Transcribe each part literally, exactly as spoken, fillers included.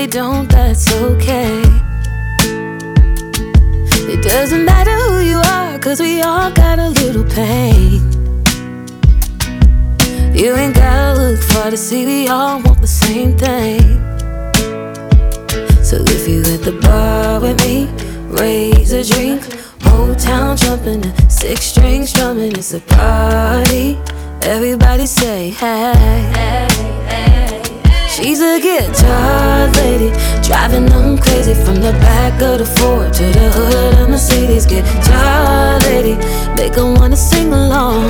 they don't, that's okay. It doesn't matter who you are, cause we all got a little pain. You ain't gotta look far to see we all want the same thing. So if you at the bar with me, raise a drink, whole town jumping, six strings strumming, it's a party. Everybody say hey, hey, hey. She's a guitar lady, driving them crazy from the back of the Ford to the hood of Mercedes. Guitar lady, make her wanna sing along.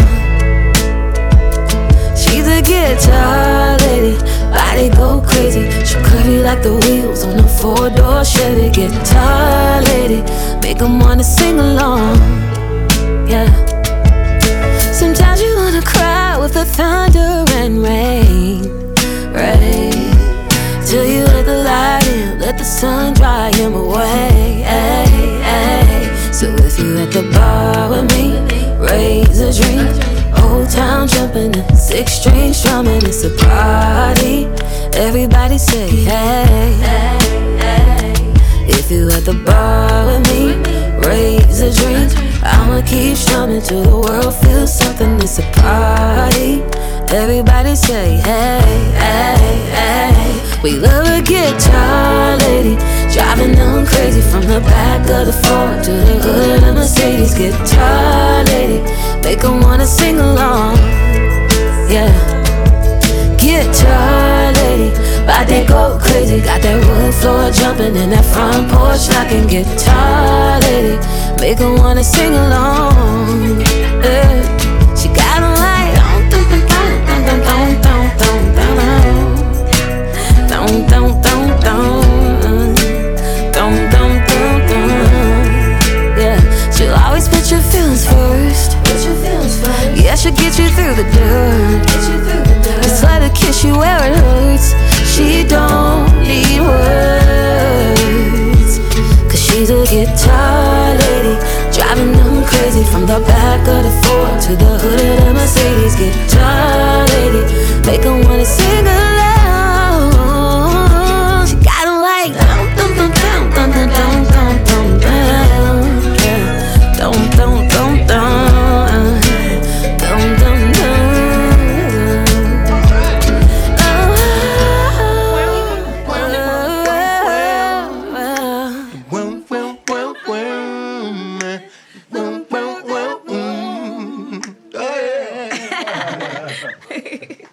She's a guitar lady, body go crazy, she'll curvy like the wheels on a four-door Chevy. Guitar lady, make 'em wanna sing along, yeah. Sometimes you wanna cry with the thunder and rain, rain, till you let the light in, let the sun dry him away, ay, ay. So if you at the bar with me, raise a drink, whole town jumping, six strings strumming, it's a party. Everybody say hey, hey, hey. If you at the bar with me, raise a drink, I'ma keep strumming till the world feels something, it's a party. Everybody say hey, hey, hey. We love a guitar lady, driving them crazy from the back of the Ford to the hood of Mercedes. Guitar lady, make 'em wanna sing along, yeah. Guitar lady, body go crazy, got that wood floor jumping and that front porch knocking. Guitar lady, make 'em wanna sing along, yeah. She got 'em like dum dum dum dum dum dum dum dum dum dum dum dum dum dum, yeah. She'll always put your feelings first, put your feelings first. Yeah, she'll get you through the dirt, get you through the dirt. Just let her kiss you where it hurts, she don't need words, cause she's a guitar lady, driving them crazy from the back of the Ford to the hood of the Mercedes. Guitar lady, make 'em wanna sing along. She got 'em like dum dum dum dum dum dum dum dum dum, yeah. Dum dum dum dum dum dum dum. Well, well, well, well, mm, oh yeah.